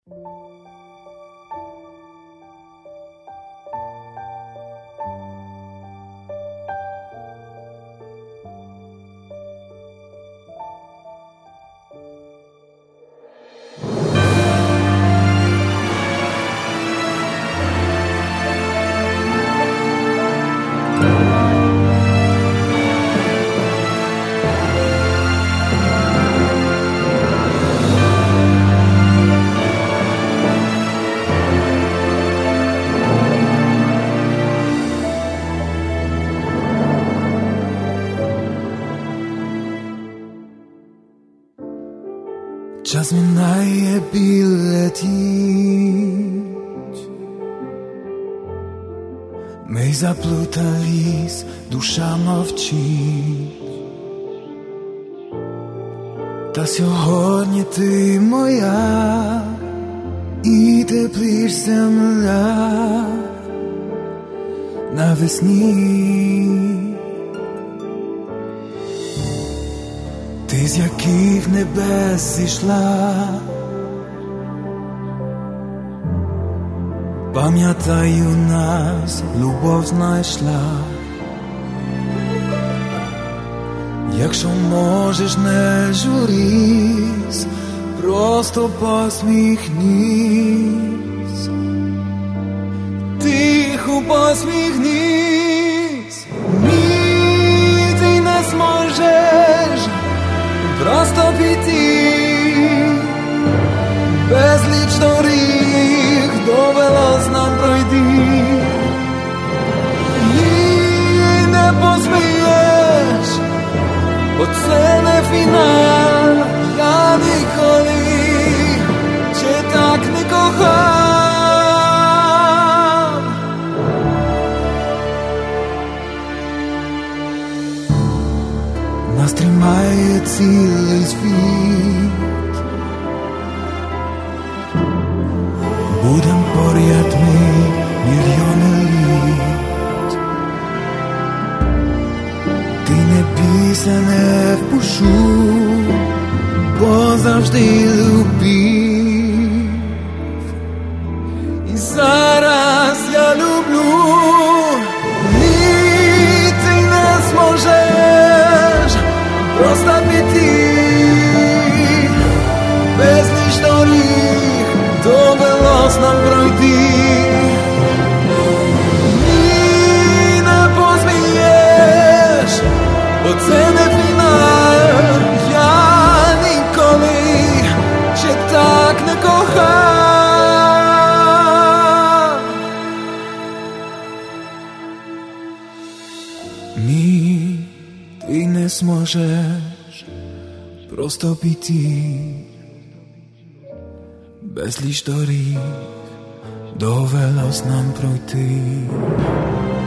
Czas minęje biletić, my заплутались, душа мовчить. Та сьогодні ти моя, і тепліш земля навесні. Ти з яких небес зійшла, пам'ятаю нас, любов знайшла. Якщо можеш, не журись, просто посміхнись, тихо посміхнись. Ні, ти не зможеш просто піти, безліч доріг довелось нам пройти. Ні, не посмієш, бо це не фінал. Я ніколи ще так не кохав. Нас тримає цілий світ, будем поряд ми мільйони літ. Ти не бійся, не впущу, бо завжди любив. І зараз я люблю. Ні, ти не зможеш просто піти, безліч доріг довелось нам пройти. Ні, не посмієш, бо це не фінал. Я ніколи ще так не кохав. Ні, ти не зможеш просто піти, безліч доріг довелось нам пройти.